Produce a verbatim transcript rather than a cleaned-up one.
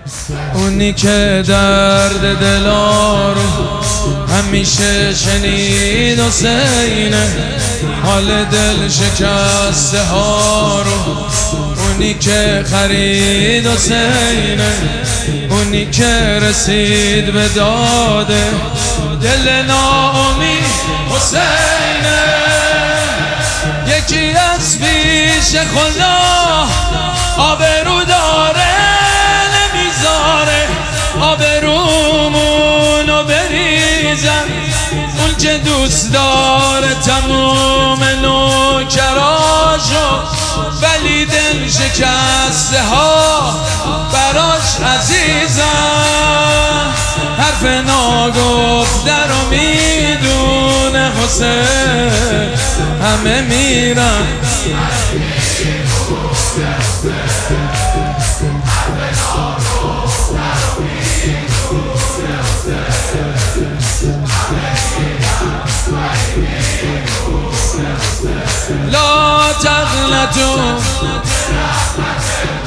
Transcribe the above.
اونی که درد دلارو همیشه شنید حسینه، حال دل شکسته ها رو اونی که خرید حسینه، اونی که رسید به داده دل ناامید حسینه. یکی از پیش خدا آبرو داره نمیذاره آبرومونو بریزن، اون که دوست داره تموم نوکراشو ولی دل شکسته ها براش عزیزن. حرف ناگفته رو میدونه حسین، همه میرن لا تقنطوا